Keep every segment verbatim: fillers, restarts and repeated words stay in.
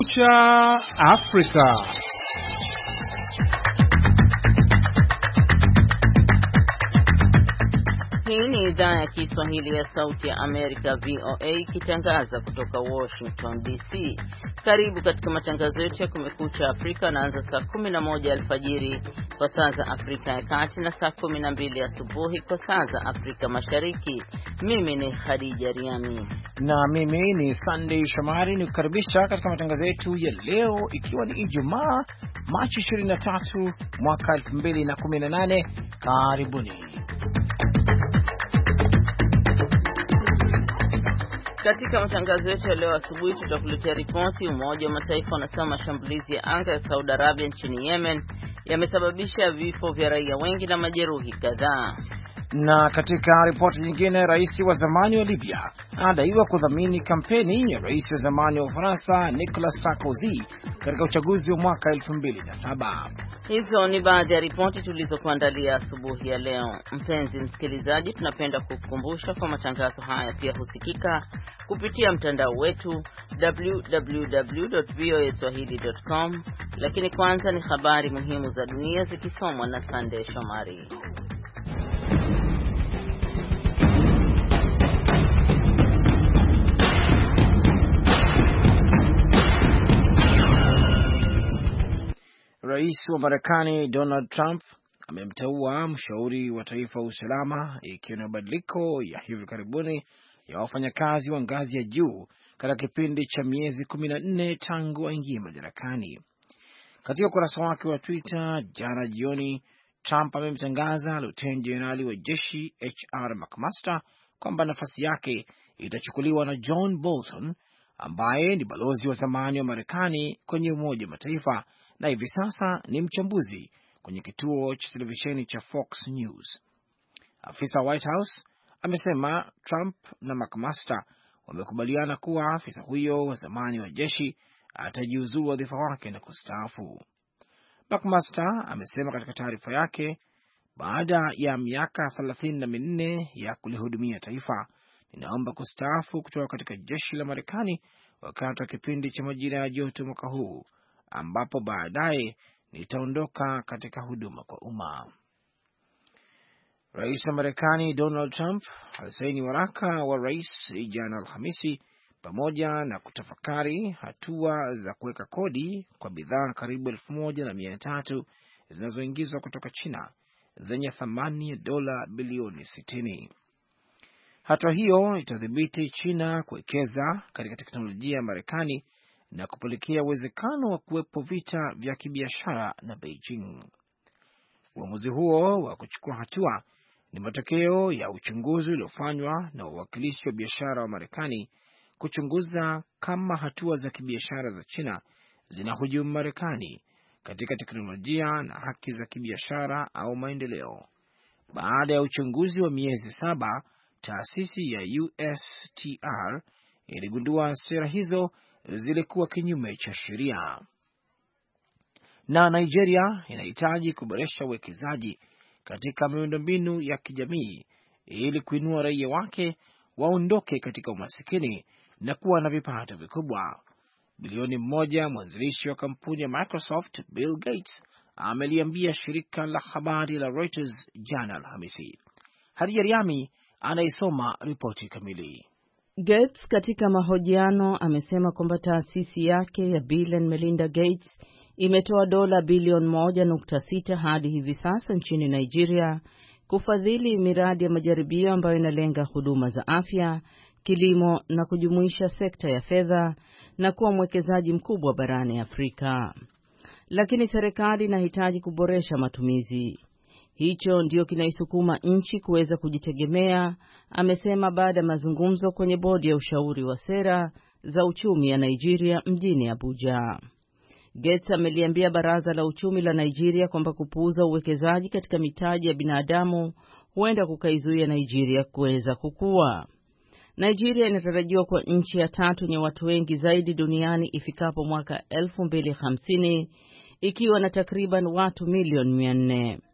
Cha Afrika. Hii ni idhaa ya Kiswahili ya Sauti ya Amerika V O A ikitangaza kutoka Washington D C. Karibu katika matangazo yetu ya Kumekucha Afrika, naanza saa kumi na moja alfajiri kwa saa za Afrika ya Kati na saa kumi na mbili asubuhi kwa saa za Afrika Mashariki. Mimi ni Khadija Riami na mimi ni Sunday Shomari, ni kukaribisha katika matangazo yetu ya leo, ikiwa ni Ijumaa Machi ishirini na tatu mwaka elfu mbili na kumi na nane. Karibuni. Katika matangazo yetu ya leo asubuhi tutakuletea ripoti. Umoja wa Mataifa unasema mashambulizi ya anga ya Saudi Arabia nchini Yemen yamesababisha vifo vya raia wengi na majeruhi kadhaa. Na katika ripoti nyingine, rais wa zamani wa Libya anadaiwa kudhamini kampeni ya rais wa zamani wa Ufaransa Nicolas Sarkozy katika uchaguzi wa mwaka elfu mbili na saba. Hizo ni baadhi ya ripoti tulizokuandalia asubuhi ya leo. Mpenzi msikilizaji, tunapenda kukukumbusha kwa matangazo haya pia husikika kupitia mtandao wetu w w w dot v o a swahili dot com. Lakini kwanza ni habari muhimu za dunia zikisomwa na Sunday Shomari. Rais wa Marekani Donald Trump amemteua mshauri wa taifa wa usalama, ikiwa na mabadiliko ya hivi karibuni ya wafanyakazi wa ngazi ya juu katika kipindi cha miezi kumi na nne tangu aingie madarakani. Katika ukurasa wake wa Twitter jana jioni, Trump amemtangaza Luteni Jenerali wa jeshi H R McMaster kwamba nafasi yake itachukuliwa na John Bolton ambaye ni balozi wa zamani wa Marekani kwenye Umoja wa Mataifa na hivi sasa ni mchambuzi kwenye kituo cha televisheni cha Fox News. Afisa wa White House amesema Trump na McMaster wamekubaliana kuwa afisa huyo wa zamani wa jeshi atajiuzulu wadhifa wake na kustaafu. McMaster amesema katika taarifa yake, baada ya miaka thelathini na minne ya kulihudumia taifa, ninaomba kustaafu kutoka katika jeshi la Marekani wakati wa kipindi cha majira ya joto mwaka huu, ambapo baadaye nitaondoka katika huduma kwa umma. Rais wa Marekani Donald Trump alisaini waraka wa rais jana Alhamisi, pamoja na kutafakari hatua za kuweka kodi kwa bidhaa karibu elfu moja na mia tatu zinazoingizwa kutoka China zenye thamani ya dola bilioni sitini. Hatua hiyo itadhibiti China kuwekeza katika teknolojia ya Marekani na kupelekea uwezekano wa kuwepo vita vya kibiashara na Beijing. Uamuzi huo wa kuchukua hatua ni matokeo ya uchunguzi uliofanywa na wawakilishi wa biashara wa Marekani kuchunguza kama hatua za kibiashara za China zinahujumu Marekani katika teknolojia na haki za kibiashara au maendeleo. Baada ya uchunguzi wa miezi saba, taasisi ya U S T R iligundua sera hizo zilikuwa kinyume cha sheria. Na Nigeria inahitaji kuboresha uwekezaji katika miundombinu ya kijamii ili kuinua raia wake waondoke katika umasikini na kuwa na vipato vikubwa. Bilioni mmoja mwanzilishi wa kampuni ya Microsoft Bill Gates ameliambia shirika la habari la Reuters jana Alhamisi. Hadija Riami anaisoma ripoti kamili. Gates katika mahojiano amesema kwamba taasisi yake ya Bill and Melinda Gates imetoa dola bilioni moja nukta sita hadi hivi sasa nchini Nigeria kufadhili miradi ya majaribio ambayo inalenga huduma za afya, kilimo na kujumuisha sekta ya fedha na kuwa mwekezaji mkubwa barani Afrika. Lakini serikali inahitaji kuboresha matumizi. Hicho ndio kinaisukuma nchi kuweza kujitegemea, amesema baada ya mazungumzo kwenye bodi ya ushauri wa sera za uchumi ya Nigeria mjini Abuja. Gates ameliambia baraza la uchumi la Nigeria kwamba kupuuza uwekezaji katika mitaji ya binadamu huenda kukaizuia Nigeria kuweza kukua. Nigeria inatarajiwa kuwa nchi ya tatu yenye watu wengi zaidi duniani ifikapo mwaka elfu mbili hamsini, ikiwa na takriban watu milioni mia nne.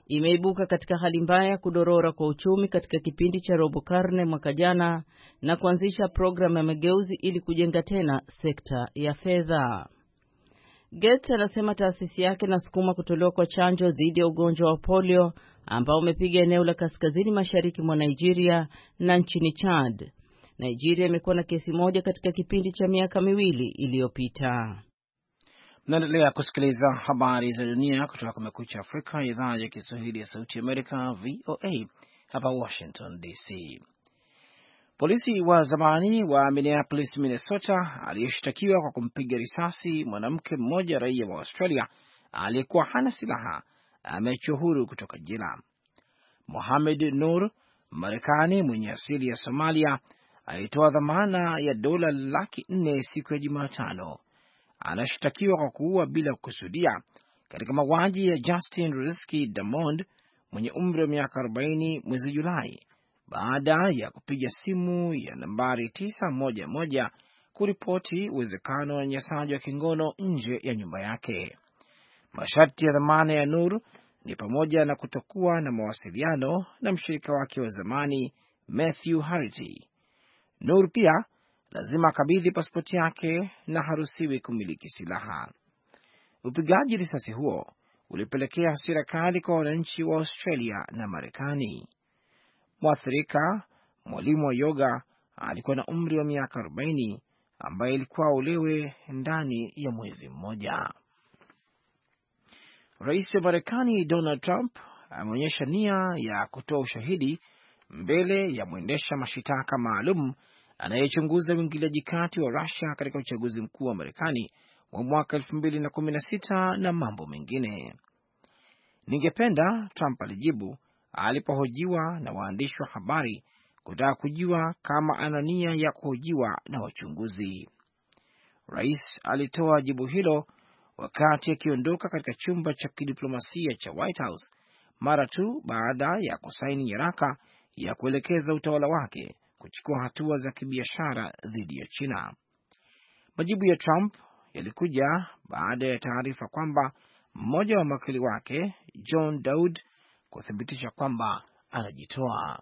imeibuka katika hali mbaya ya kudorora kwa uchumi katika kipindi cha robo karne mwaka jana na kuanzisha programu ya mageuzi ili kujenga tena sekta ya fedha. Gates anasema taasisi yake inasukuma kutolewa kwa chanjo dhidi ya ugonjwa wa polio ambao umepiga eneo la kaskazini mashariki mwa Nigeria na nchini Chad. Nigeria imekuwa na kesi moja katika kipindi cha miaka miwili iliyopita. Naendelea kusikiliza habari za dunia kutoka Kumekucha Afrika, idhaa ya Kiswahili ya Sauti Amerika, V O A, hapa Washington D C. Polisi wa zamani wa Minneapolis, Minnesota, aliyeshtakiwa kwa kumpiga risasi mwanamke mmoja raia wa Australia aliyekuwa hana silaha, ameachiwa huru kutoka jela. Mohamed Nur, Marekani mwenye asili ya Somalia, alitoa dhamana ya dola laki nne siku ya Jumatano. Anashtakiwa kwa kuua bila kukusudia katika mauaji ya Justin Risky Damond mwenye umri wa miaka arobaini mwezi Julai, baada ya kupiga simu ya nambari tisa moja moja kuripoti uwezekano wa unyanyasaji wa kingono nje ya nyumba yake. Masharti ya dhamana ya Nur ni pamoja na kutokuwa na mawasiliano na mshirika wake wa zamani Matthew Harity. Nur pia lazima akabidhi pasipoti yake na haruhusiwi kumiliki silaha. Upigaji risasi huo ulipelekea hasira kali kwa wananchi wa Australia na Marekani. Mwathirika, mwalimu wa yoga, alikuwa na umri wa miaka arobaini, ambaye ilikuwa ulewe ndani ya mwezi mmoja. Rais wa Marekani Donald Trump ameonyesha nia ya kutoa ushahidi mbele ya mwendesha mashitaka maalum anayechunguza uingiliaji kati wa Russia katika uchaguzi mkuu wa Marekani wa mwaka elfu mbili na kumi na sita na mambo mengine. Ningependa, Trump alijibu alipohojiwa na waandishi wa habari kutaka kujua kama ana nia ya kuhojiwa na wachunguzi. Rais alitoa jibu hilo wakati akiondoka katika chumba cha kidiplomasia cha White House mara tu baada ya kusaini nyaraka ya kuelekeza utawala wake kuchukua hatua za kibiashara dhidi ya China. Majibu ya Trump yalikuja baada ya taarifa kwamba mmoja wa mawakili wake, John Daud, kuthibitisha kwamba anajitoa.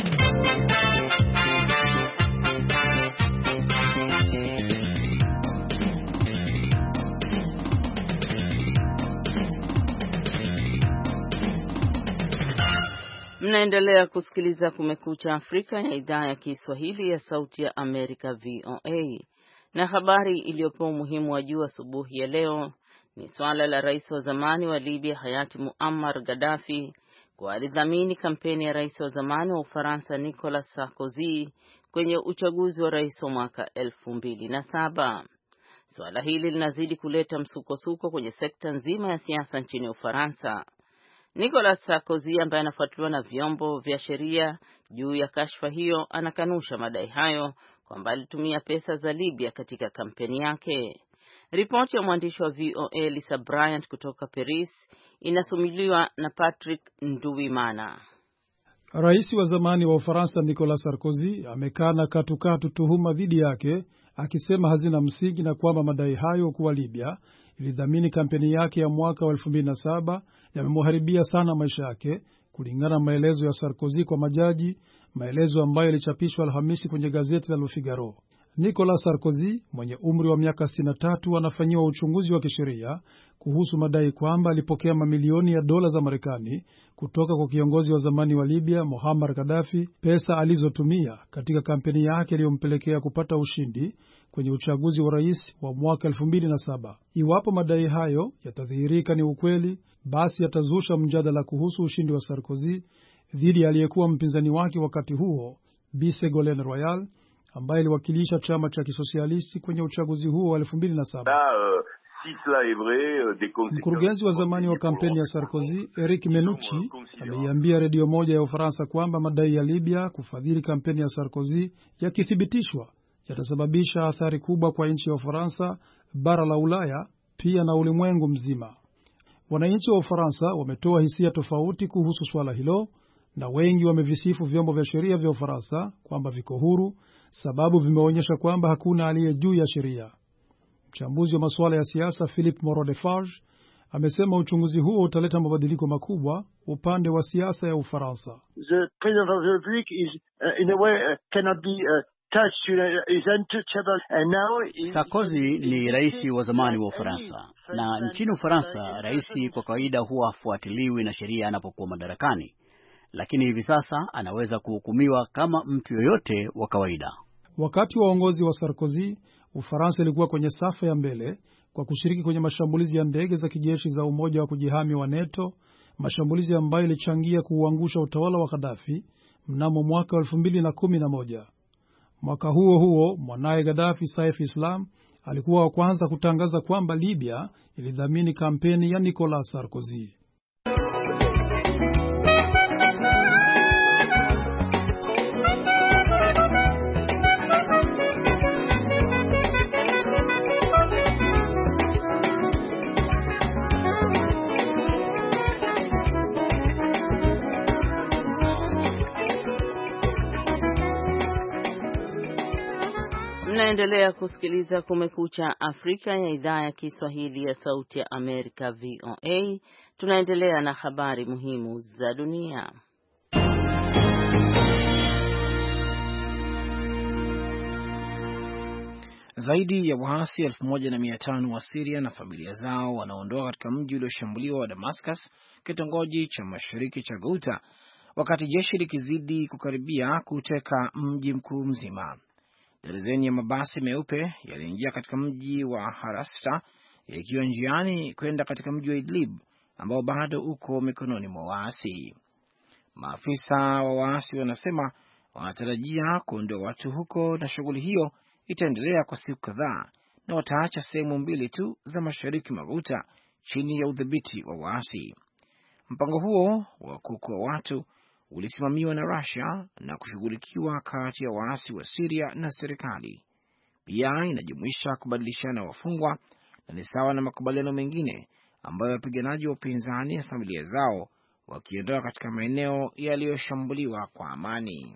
Mnaendelea kusikiliza Kumekucha Afrika ya idhaa ya Kiswahili ya Sauti ya Amerika, V O A. Na habari iliyopewa umuhimu wa juu asubuhi ya leo ni swala la rais wa zamani wa Libya hayati Muammar Gaddafi kwa alidhamini kampeni ya rais wa zamani wa Ufaransa Nicolas Sarkozy kwenye uchaguzi wa rais wa mwaka elfu mbili na saba. Swala hili linazidi kuleta msukosuko kwenye sekta nzima ya siasa nchini Ufaransa. Nicolas Sarkozy, ambaye anafuatiliwa na vyombo vya sheria juu ya kashfa hiyo, anakanusha madai hayo kwamba alitumia pesa za Libya katika kampeni yake. Ripoti ya mwandishi wa V O A Lisa Bryant kutoka Paris inasumuliwa na Patrick Nduwimana. Rais wa zamani wa Ufaransa Nicolas Sarkozy amekana katukatu tuhuma dhidi yake, akisema hazina msingi na kwamba madai hayo kuwa Libya ilidhamini kampeni yake ya mwaka wa elfu mbili na saba yamemharibia sana maisha yake, kulingana na maelezo ya Sarkozy kwa majaji, maelezo ambayo yalichapishwa Alhamisi kwenye gazeti la Le Figaro. Nicolas Sarkozy mwenye umri wa miaka sitini na tatu anafanyiwa uchunguzi wa kisheria kuhusu madai kwamba alipokea mamilioni ya dola za Marekani kutoka kwa kiongozi wa zamani wa Libya Muammar Gaddafi, pesa alizotumia katika kampeni yake iliyompelekea kupata ushindi kwenye uchaguzi wa rais wa mwaka elfu mbili na saba. Iwapo madai hayo yatadhihirika ni ukweli, basi yatazusha mjadala kuhusu ushindi wa Sarkozy dhidi ya aliyekuwa mpinzani wake wakati huo, Bi Ségolène Royal, ambaye aliwakilisha chama cha kisosialisti kwenye uchaguzi huo wa elfu mbili na saba. Mkurugenzi wa zamani wa kampeni ya Sarkozy, Eric Menucci, ameiambia redio moja ya Ufaransa kwamba madai ya Libya kufadhili kampeni ya Sarkozy yakithibitishwa yatasababisha athari kubwa kwa nchi ya Ufaransa, bara la Ulaya, pia na ulimwengu mzima. Wananchi wa Ufaransa wametoa hisia tofauti kuhusu swala hilo, na wengi wamevisifu vyombo vya sheria vya Ufaransa kwamba viko huru, sababu vimeonyesha kwamba hakuna aliye juu ya sheria. Mchambuzi wa masuala ya siasa Philippe Moreau-Defarge Amesema uchunguzi huo utaleta mabadiliko makubwa upande wa siasa ya Ufaransa. The President of the Republic is uh, in a way uh, cannot be uh, touched, uh, is untouchable and now is... Sarkozy ni rais wa zamani wa Ufaransa, na nchini Ufaransa rais kwa kawaida huwa hafuatiliwi na sheria anapokuwa madarakani, lakini hivi sasa anaweza kuhukumiwa kama mtu yoyote wa kawaida. Wakati wa uongozi wa Sarkozy, Ufaransa ilikuwa kwenye safu ya mbele kwa kushiriki kwenye mashambulizi ya ndege za kijeshi za umoja wa kujihami wa NATO, mashambulizi ambayo ilichangia kuuangusha utawala wa Gaddafi mnamo mwaka wa elfu mbili na kumi na moja. Mwaka huo huo, mwanaye Gaddafi, Saif Islam, alikuwa wa kwanza kutangaza kwamba Libya ilidhamini kampeni ya Nicolas Sarkozy. Mnaendelea kusikiliza Kumekucha Afrika ya idhaa ya Kiswahili ya Sauti ya Amerika V O A. Tunaendelea na habari muhimu za dunia. Zaidi ya waasi elfu moja na mia tano wa Syria na familia zao wanaondoka katika mji ulioshambuliwa wa Damascus, kitongoji cha mashariki cha Ghouta, wakati jeshi likizidi kukaribia kuteka mji mkuu mzima. Darzeni ya mabasi meupe yaliingia katika mji wa Harasta yakiwa njiani kwenda katika mji wa Idlib ambao bado uko mikononi mwa waasi. Maafisa wa waasi wanasema wanatarajia kuondoa watu huko na shughuli hiyo itaendelea kwa siku kadhaa na wataacha sehemu mbili tu za mashariki mwa Ghouta chini ya udhibiti wa waasi. Mpango huo wa kuokoa watu ulisimamiwa na Russia na kushughulikiwa kati ya waasi wa Syria na serikali. Pia inajumuisha kubadilishana wafungwa na ni sawa na makubaliano mengine ambayo wapiganaji wa upinzani na familia zao wakiondoka katika maeneo yaliyoshambuliwa kwa amani.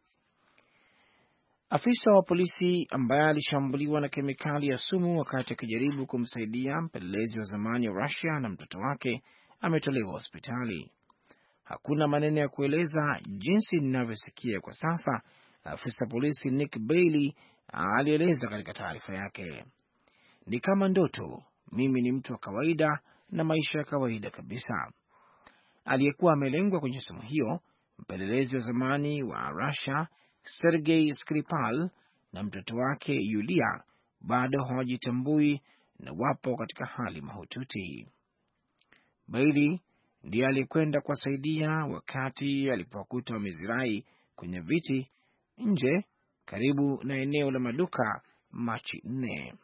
Afisa wa polisi ambaye alishambuliwa na kemikali ya sumu wakati akijaribu kumsaidia mpelelezi wa zamani wa Russia na mtoto wake ametolewa hospitali. Hakuna maneno ya kueleza jinsi ninavyosikia kwa sasa, afisa polisi Nick Bailey alieleza katika taarifa yake. Ni kama ndoto, mimi ni mtu wa kawaida na maisha ya kawaida kabisa. Aliyekuwa amelengwa kwenye sumu hiyo, mpelelezi wa zamani wa Russia Sergei Skripal na mtoto wake Yulia bado hawajitambui na wapo katika hali mahututi. Bailey ndiye alikwenda kuwasaidia wakati alipokuta wamezirai kwenye viti nje karibu na eneo la maduka Machi nne.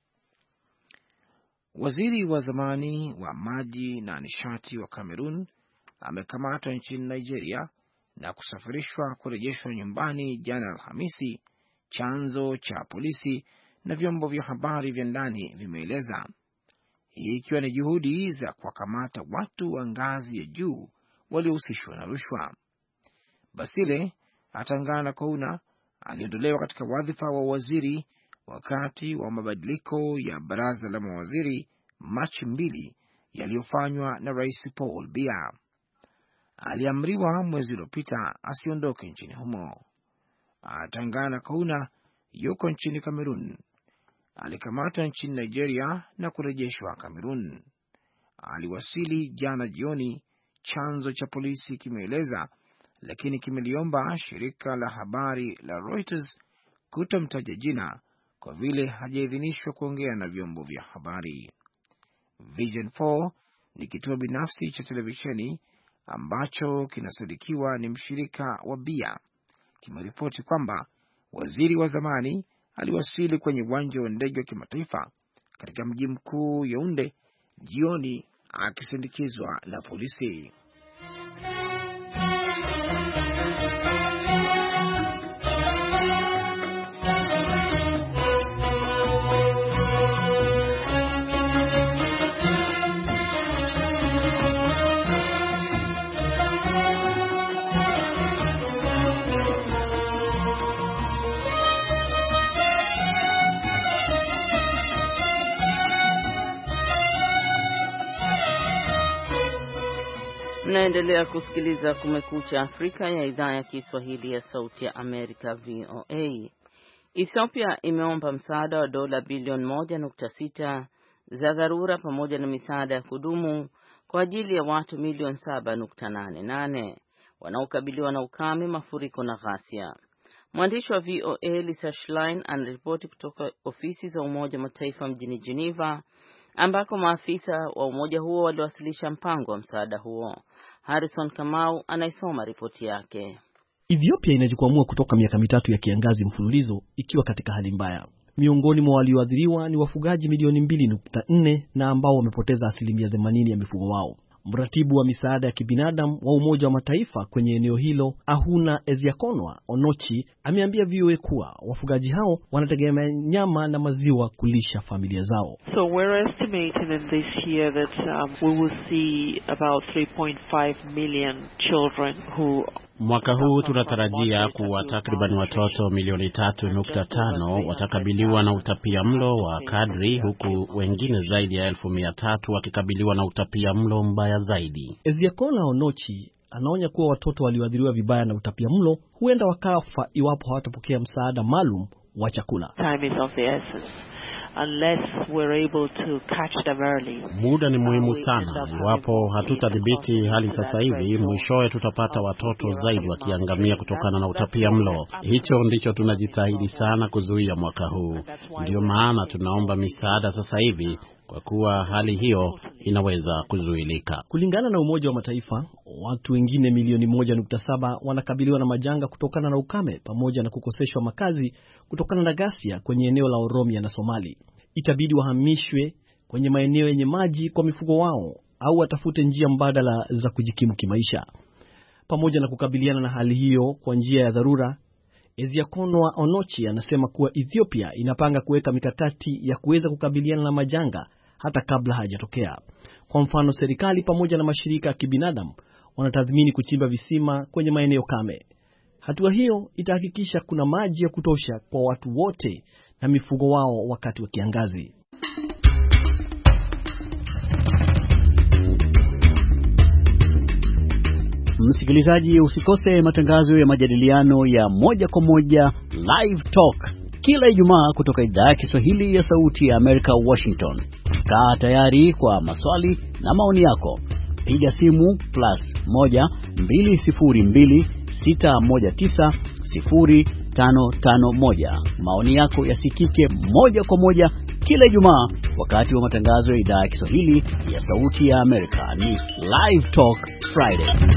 Waziri wa zamani wa maji na nishati wa Cameroon amekamatwa nchini Nigeria na kusafirishwa kurejeshwa nyumbani jana Alhamisi, chanzo cha polisi na vyombo vya habari vya ndani vimeeleza, hii ikiwa ni juhudi za kuwakamata watu wa ngazi ya juu waliohusishwa na rushwa. Basile Atangana Kouna aliondolewa katika wadhifa wa waziri wakati wa mabadiliko ya baraza la mawaziri Machi mbili yaliyofanywa na Rais Paul Biya. Aliamriwa mwezi uliopita asiondoke nchini humo. Atangana Kouna yuko nchini Cameroon. Alikamatwa nchini Nigeria na kurejeshwa Cameroon. Aliwasili jana jioni, chanzo cha polisi kimeeleza, lakini kimeliomba shirika la habari la Reuters kutomtaja jina kwa vile hajaidhinishwa kuongea na vyombo vya habari. Vision four ni kituo binafsi cha televisheni ambacho kinasadikiwa ni mshirika wa Biya, kimeripoti kwamba waziri wa zamani aliwasili kwenye uwanja wa ndege wa kimataifa katika mji mkuu Yaounde jioni akisindikizwa na polisi. Mnaendelea kusikiliza Kumekucha Afrika ya idhaa ya Kiswahili ya Sauti ya Amerika V O A. Ethiopia imeomba msaada wa dola bilioni moja nukta sita za dharura pamoja na misaada ya kudumu kwa ajili ya watu milioni saba nukta nane nane wanaokabiliwa na ukame, mafuriko na ghasia. Mwandishi wa V O A Lisa Schlein anaripoti kutoka ofisi za Umoja wa Mataifa mjini Geneva, ambako maafisa wa umoja huo waliwasilisha mpango wa msaada huo. Harrison Kamau anaisoma ripoti yake. Ethiopia inajikwamua kutoka miaka mitatu ya kiangazi mfululizo ikiwa katika hali mbaya. Miongoni mwa walioathiriwa ni wafugaji milioni mbili nukta nne na ambao wamepoteza asilimia themanini ya mifugo wao. Mratibu wa misaada ya kibinadamu wa Umoja wa Mataifa kwenye eneo hilo, Ahuna Eziakonwa Onochi, ameambia V O A kuwa wafugaji hao wanategemea nyama na maziwa kulisha familia zao. So we're estimating in this year that um, we will see about three point five million children who Mwaka huu tunatarajia kuwa takriban watoto milioni tatu nukta tano watakabiliwa na utapiamlo wa kadri, huku wengine zaidi ya elfu mia tatu wakikabiliwa na utapiamlo mbaya zaidi. Eziakonwa Onochi anaonya kuwa watoto walioathiriwa vibaya na utapiamlo huenda wakafa iwapo hawatapokea msaada maalum wa chakula. Time is of the essence. Unless we're able to catch them early. Muda ni muhimu sana. Iwapo hatutadhibiti hali sasa hivi, mwishowe tutapata watoto zaidi wakiangamia kutokana na utapiamlo. Hicho ndicho tunajitahidi sana kuzuia mwaka huu. Ndio maana tunaomba misaada sasa hivi, kwa kuwa hali hiyo inaweza kuzuilika. Kulingana na Umoja wa Mataifa, watu wengine milioni moja nukta saba wanakabiliwa na majanga kutokana na ukame pamoja na kukoseshwa makazi kutokana na ghasia kwenye eneo la Oromia na Somali. Itabidi wahamishwe kwenye maeneo yenye maji kwa mifugo wao au watafute njia mbadala za kujikimu kimaisha. Pamoja na kukabiliana na hali hiyo kwa njia ya dharura, Eziakonwa Onochi anasema kuwa Ethiopia inapanga kuweka mikakati ya kuweza kukabiliana na majanga hata kabla hajatokea. Kwa mfano, serikali pamoja na mashirika ya kibinadamu wanatathmini kuchimba visima kwenye maeneo kame. Hatua hiyo itahakikisha kuna maji ya kutosha kwa watu wote na mifugo wao wakati wa kiangazi. Msikilizaji, usikose matangazo ya majadiliano ya moja kwa moja Live Talk kila Ijumaa kutoka idhaa ya Kiswahili ya Sauti ya Amerika, Washington. Kaa tayari kwa maswali na maoni yako. Piga simu plus moja mbili sifuri mbili sita moja tisa sifuri tano tano moja. Maoni yako yasikike moja kwa moja kila Ijumaa wakati wa matangazo ya idhaa ya Kiswahili ya Sauti ya Amerika. Ni Live Talk Friday.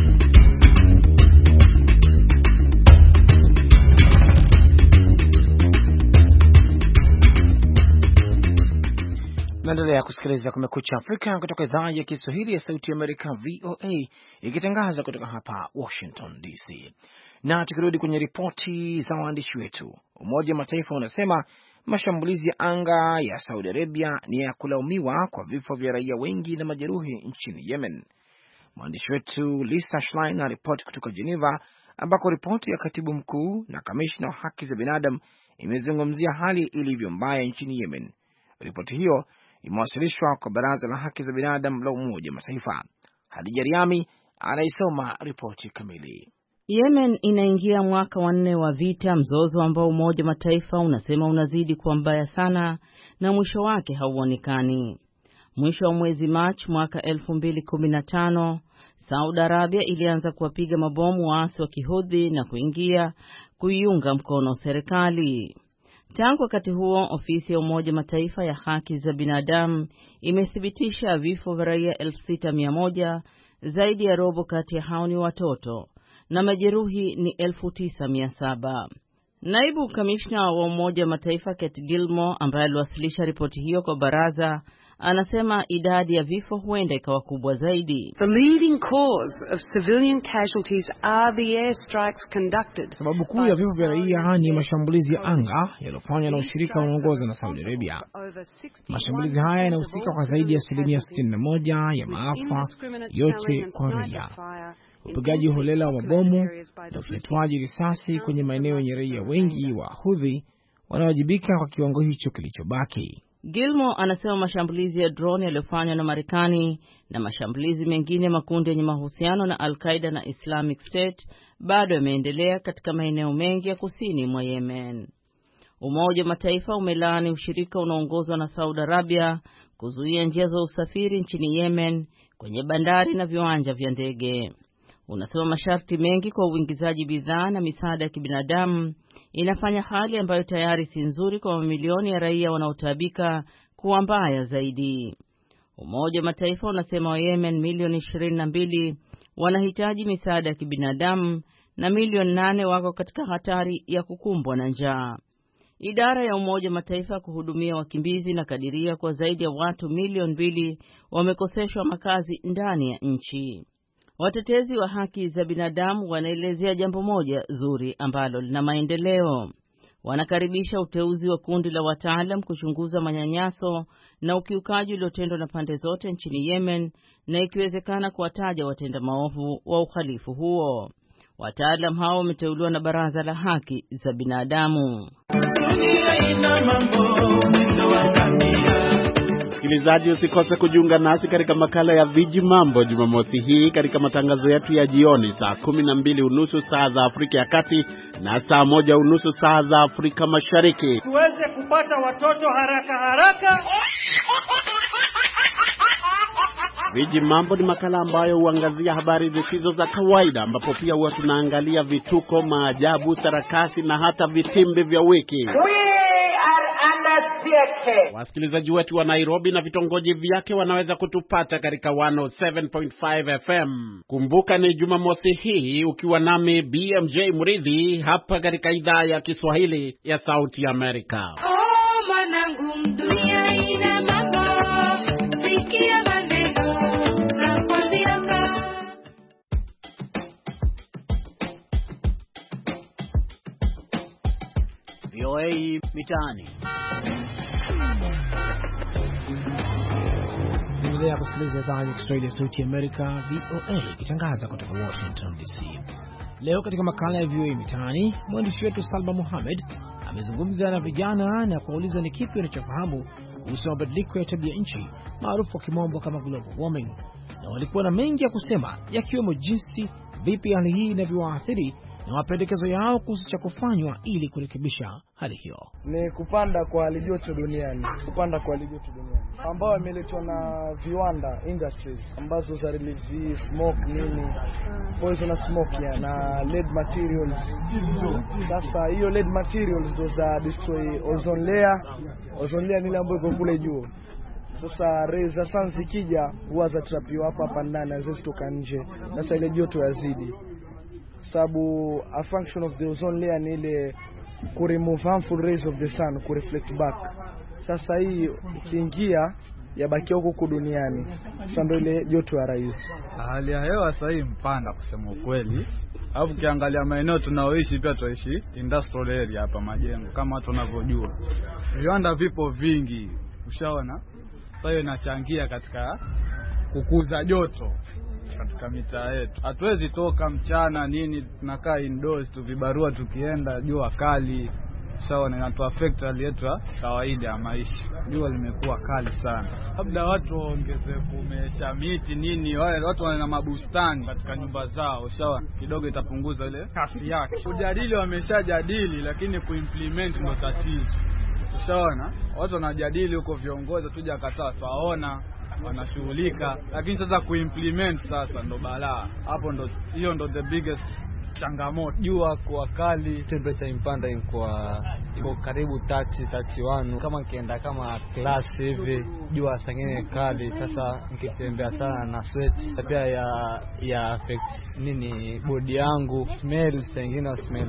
Naendelea kusikiliza Kumekucha Afrika kutoka idhaa ya Kiswahili ya Sauti ya Amerika V O A, ikitangaza kutoka hapa Washington D C. Na tukirudi kwenye ripoti za waandishi wetu, Umoja wa Mataifa unasema mashambulizi ya anga ya Saudi Arabia ni ya kulaumiwa kwa vifo vya raia wengi na majeruhi nchini Yemen. Mwandishi wetu Lisa Schlein na ripoti kutoka Geneva, ambako ripoti ya katibu mkuu na kamishna wa haki za binadamu imezungumzia hali ilivyo mbaya nchini Yemen. Ripoti hiyo imewasilishwa kwa Baraza la Haki za Binadamu la Umoja wa Mataifa. Hadija Riami anaisoma ripoti kamili. Yemen inaingia mwaka wa nne wa vita, mzozo ambao Umoja wa Mataifa unasema unazidi kuwa mbaya sana na mwisho wake hauonekani. Mwisho wa mwezi Machi mwaka elfu mbili kumi na tano, Saudi Arabia ilianza kuwapiga mabomu waasi wa Kihudhi na kuingia kuiunga mkono serikali. Tangu wakati huo, ofisi ya Umoja Mataifa ya haki za binadamu imethibitisha vifo vya raia elfu sita mia moja, zaidi ya robo kati ya hao ni watoto, na majeruhi ni elfu tisa mia saba. Naibu kamishna wa Umoja Mataifa Kate Gilmore, ambaye aliwasilisha ripoti hiyo kwa baraza, anasema idadi ya vifo huenda ikawa kubwa zaidi. The leading cause of civilian casualties are the airstrikes conducted. Sababu kuu ya vifo vya raia ni mashambulizi ya anga yaliyofanywa na ushirika unaoongozwa na Saudi Arabia. Mashambulizi haya yanahusika kwa zaidi ya asilimia sitini na moja ya maafa yote kwa raia. Upigaji holela wa mabomu na ufyatuaji risasi kwenye maeneo yenye raia wengi wa Houthi wanawajibika kwa kiwango hicho kilichobaki. Gilmore anasema mashambulizi ya drone yaliyofanywa na Marekani na mashambulizi mengine makundi yenye mahusiano na Al-Qaeda na Islamic State bado yameendelea katika maeneo mengi ya kusini mwa Yemen. Umoja wa Mataifa umelaani ushirika unaoongozwa na Saudi Arabia kuzuia njia za usafiri nchini Yemen kwenye bandari na viwanja vya ndege. Unasema masharti mengi kwa uingizaji bidhaa na misaada ya kibinadamu inafanya hali ambayo tayari si nzuri kwa mamilioni ya raia wanaotaabika kuwa mbaya zaidi. Umoja wa Mataifa unasema wa Yemen milioni ishirini na mbili wanahitaji misaada ya kibinadamu na milioni nane wako katika hatari ya kukumbwa na njaa. Idara ya Umoja wa Mataifa kuhudumia wakimbizi na kadiria kwa zaidi ya watu milioni mbili wamekoseshwa makazi ndani ya nchi. Watetezi wa haki za binadamu wanaelezea jambo moja zuri ambalo lina maendeleo. Wanakaribisha uteuzi wa kundi la wataalam kuchunguza manyanyaso na ukiukaji uliotendwa na pande zote nchini Yemen na ikiwezekana kuwataja watenda maovu wa uhalifu huo. Wataalam hao wameteuliwa na Baraza la Haki za Binadamu. Msikilizaji, usikose kujiunga nasi katika makala ya Viji Mambo Jumamosi hii katika matangazo yetu ya jioni saa kumi na mbili unusu saa za Afrika ya Kati na saa moja unusu saa za Afrika Mashariki. Tuweze kupata watoto haraka haraka. Viji Mambo ni makala ambayo huangazia habari zisizo za kawaida, ambapo pia huwa tunaangalia vituko, maajabu, sarakasi na hata vitimbi vya wiki. Wasikilizaji wetu wa Nairobi na vitongoji vyake wanaweza kutupata katika one oh seven point five F M. Kumbuka ni Jumamosi hii ukiwa nami B M J Muridhi hapa katika idhaa ya Kiswahili ya Sauti Amerika. Oh, manangu dunia ina mambo, sikia maneno na kwambianga. V O A Mitaani. Endelea kusikiliza idhaa ya Kiswahili ya Sauti Amerika V O A ikitangaza kutoka Washington D C. Leo katika makala ya V O A Mitaani, mwandishi wetu Salma Mohamed amezungumza na vijana na kuuliza ni kipi wanachofahamu kuhusu mabadiliko ya tabia nchi maarufu kwa kimombo kama global warming, na walikuwa na mengi ya kusema, yakiwemo jinsi vipi hali hii inavyowaathiri na mapendekezo yao kuhusu cha kufanywa ili kurekebisha hali hiyo. Ni kupanda kwa hali joto duniani, kupanda kwa hali joto duniani ambao imeletwa na viwanda industries ambazo za release smoke nini, poison smoke ya na lead materials. Sasa hiyo lead materials ndo za destroy ozone layer. Ozone layer ni ile ambayo iko kule juu. Sasa rays za sun zikija huwa za trapiwa hapa hapa ndani, hazitoka nje. Sasa ile joto yazidi, sababu a function of the ozone layer ni ile ku remove harmful rays of the sun, ku reflect back. Sasa hii ikiingia yabaki huko duniani, sasa ndio ile joto ya rais. Hali ya hewa sasa hii mpanda kusema ukweli. Alafu ukiangalia maeneo tunaoishi pia tuishi industrial area hapa, majengo kama watu wanavyojua. Viwanda vipo vingi, ushaona? Sasa hiyo inachangia katika kukuza joto katika mitaa yetu. Hatuwezi toka mchana nini, tunakaa indoors tu, vibarua tukienda, jua kali. Sawa, na inatu affect hali yetu ya kawaida ya maisha. Jua limekuwa kali sana. Labda watu waongeze kumesha miti nini, wale watu wana mabustani katika nyumba zao, sawa, kidogo itapunguza ile kasi yake. Kujadili wameshajadili, lakini kuimplement ndio tatizo. Sawa, watu wanajadili huko, viongozi tuja kataa, tuwaona wanashughulika, lakini sasa kuimplement sasa ndo balaa. Hapo ndo, hiyo ndo the biggest changamoto. Jua kwa kali, temperature impanda kwa iko karibu thelathini, thelathini na moja. Kama nikienda kama class hivi, jua sangine kali, sasa nikitembea sana na sweat pia ya ya affect nini body yangu, smell sangine smell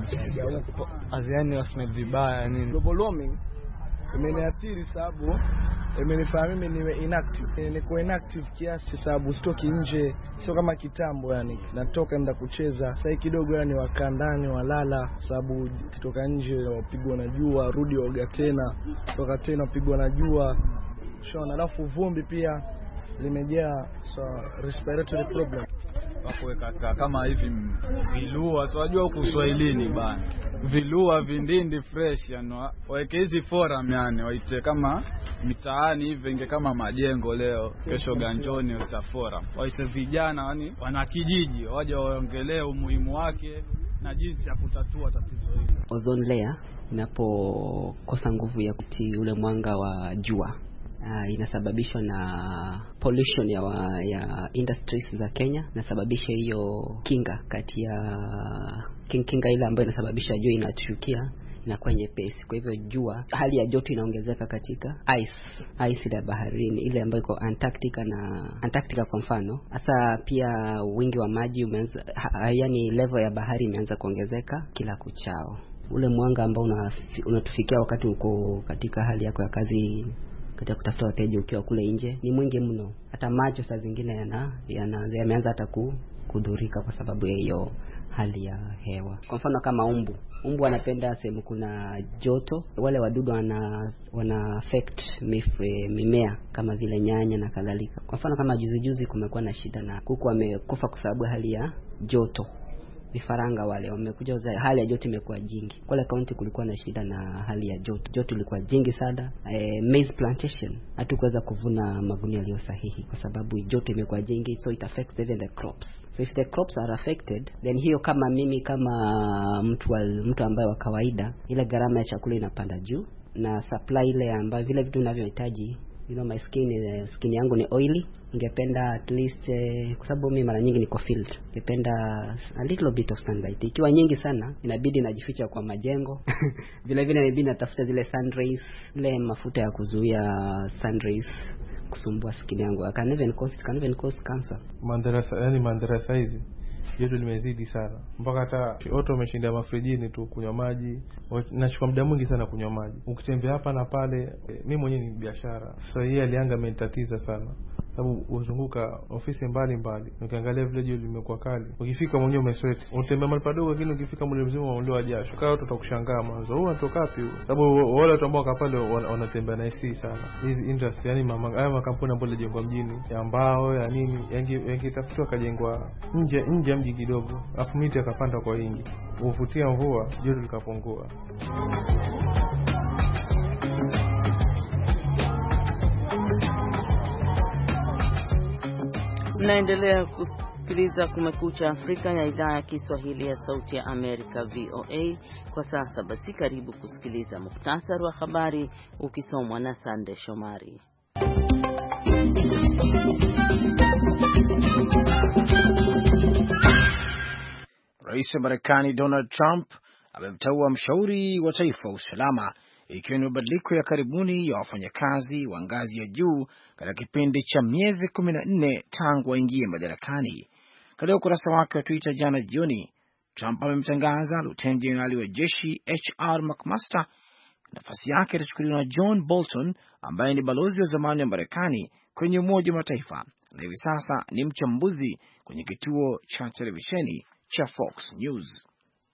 aziani wa smell vibaya nini. Global warming imeniathiri sababu imenifanya mimi niwe inactive. Niko inactive kiasi sababu sitoki nje, sio kama kitambo yani. Natoka nenda kucheza. Sasa kidogo yani wakaa ndani walala, sababu kitoka nje wapigwa na jua, rudi oga tena, toka tena wapigwa na jua. Shona, alafu vumbi pia limejaa, so respiratory problem. Wakuweka kama hivi vilua, so wajua huku Swahilini bana. Vilua vindindi fresh yani, waweke hizi forum yani, waite kama mitaani hivi inge kama majengo leo, kesho ganjoni utafora. Waite vijana yani wana kijiji waje waongelee umuhimu wake na jinsi ya kutatua tatizo hili. Ozone layer inapokosa nguvu ya kuti ule mwanga wa jua, Uh, inasababishwa na pollution ya, wa, ya industries za Kenya, inasababisha hiyo kinga kati ya king, kinga ile ambayo inasababisha jua inatushukia inakuwa nyepesi. Kwa hivyo jua, hali ya joto inaongezeka katika ice ice ya baharini ile ambayo iko Antarctica na Antarctica kwa mfano. Hasa pia wingi wa maji umeanza, yaani level ya bahari imeanza kuongezeka kila kuchao. Ule mwanga ambao unatufikia wakati uko katika hali yako ya kazi, katika kutafuta wateja ukiwa kule nje, ni mwingi mno. Hata macho saa zingine yana yameanza hata kudhurika kwa sababu ya hiyo hali ya hewa. Kwa mfano kama umbu, umbu wanapenda sehemu kuna joto. Wale wadudu wana wana affect mife, mimea kama vile nyanya na kadhalika. Kwa mfano kama juzi juzi kumekuwa na shida na kuku wamekufa kwa sababu hali ya joto. Vifaranga wale wamekuja, hali ya joto imekuwa jingi. Kule kaunti kulikuwa na shida na hali ya joto. Joto ilikuwa jingi sana. E, maize plantation hatukuweza kuvuna magunia yaliyo sahihi kwa sababu joto imekuwa jingi, so it affects even the crops. So if the crops are affected, then hiyo kama mimi kama mtu wa, mtu ambaye wa kawaida, ile gharama ya chakula inapanda juu na supply ile ambayo vile vitu ninavyohitaji. You know, my skin uh, skin yangu ni oily. Ningependa at least uh, kwa sababu mimi mara nyingi niko field, ningependa a little bit of sunlight. Ikiwa nyingi sana inabidi najificha kwa majengo. Vile vile inabidi natafuta zile sun rays, ile mafuta ya kuzuia sun rays kusumbua skin yangu. I can even cause, can even cause cancer. Mandarasa, yani mandarasa hizi joto limezidi sana mpaka hata auto umeshinda mafrijini tu kunywa maji. Nachukua muda mwingi sana kunywa maji. Ukitembea hapa na pale, mimi mwenyewe ni biashara. Sasa hii alianga imenitatiza sana. Sababu uzunguka ofisi mbali mbali. Ukiangalia vile joto limekuwa kali. Ukifika mwenyewe umesweat. Utembea mahali padogo lakini ukifika mwili mzima unaondoa jasho. Kwa hiyo tutakushangaa mwanzo. Wewe unatoka wapi? Sababu wale watu ambao kapale wanatembea na hisi sana. Hizi industry yani mama haya makampuni ambayo yajengwa mjini, ya mbao ya nini, yangetafutwa kajengwa nje nje mji kidogo, afu miti akapanda kwa wingi, uvutia mvua, joto likapungua. Mnaendelea kusikiliza Kumekucha Afrika ya idhaa ya Kiswahili ya Sauti ya Amerika V O A. Kwa sasa basi karibu kusikiliza muhtasari wa habari ukisomwa na Sande Shomari. Rais wa Marekani Donald Trump amemteua mshauri wa taifa wa usalama, ikiwa ni mabadiliko ya karibuni ya wafanyakazi wa ngazi ya juu katika kipindi cha miezi kumi na nne tangu aingie madarakani. Katika ukurasa wake wa Twitter jana jioni, Trump amemtangaza Luteni Jenerali wa jeshi H R McMaster. Nafasi yake itachukuliwa na John Bolton ambaye ni balozi wa zamani wa Marekani kwenye Umoja wa Mataifa na hivi sasa ni mchambuzi kwenye kituo cha televisheni cha Fox News.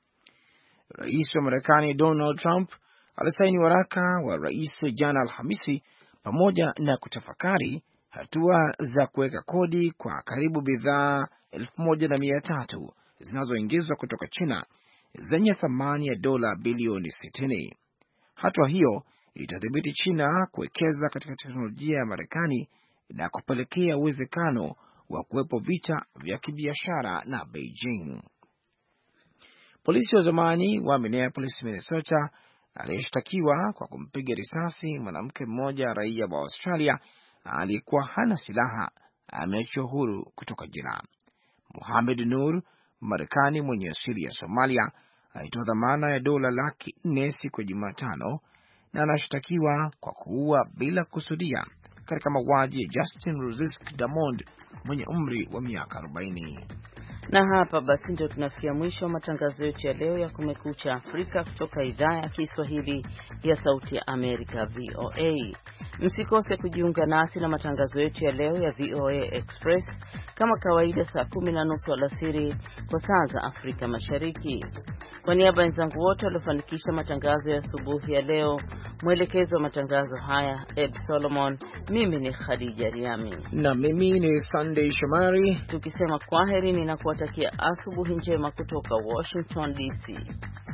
Rais wa Marekani Donald Trump alisaini waraka wa rais jana Alhamisi pamoja na kutafakari hatua za kuweka kodi kwa karibu bidhaa elfu moja na mia tatu zinazoingizwa kutoka China zenye thamani ya dola bilioni sitini. Hatua hiyo itadhibiti China kuwekeza katika teknolojia ya Marekani na kupelekea uwezekano wa kuwepo vita vya kibiashara na Beijing. Polisi wa zamani wa Minneapolis, Minnesota, aliyeshtakiwa kwa kumpiga risasi mwanamke mmoja raia wa Australia aliyekuwa hana silaha ameachwa huru kutoka jela. Mohamed Nur, Marekani mwenye asili ya Somalia, alitoa dhamana ya dola laki nne siku ya Jumatano na anashtakiwa kwa kuua bila kusudia katika mauaji ya Justin Ruzisk Damond mwenye umri wa miaka arobaini. Na hapa basi ndio tunafikia mwisho wa matangazo yetu ya leo ya Kumekucha Afrika kutoka idhaa ya Kiswahili ya Sauti ya Amerika V O A. Msikose kujiunga nasi na matangazo yetu ya leo ya V O A Express kama kawaida saa kumi na nusu alasiri kwa saa za Afrika Mashariki. Kwa niaba ya wenzangu wote waliofanikisha matangazo ya asubuhi ya leo, mwelekezo wa matangazo haya Ed Solomon, mimi ni Khadija Riami na mimi ni Sunday Shomari, tukisema kwaheri na kuwatakia asubuhi njema kutoka Washington D C.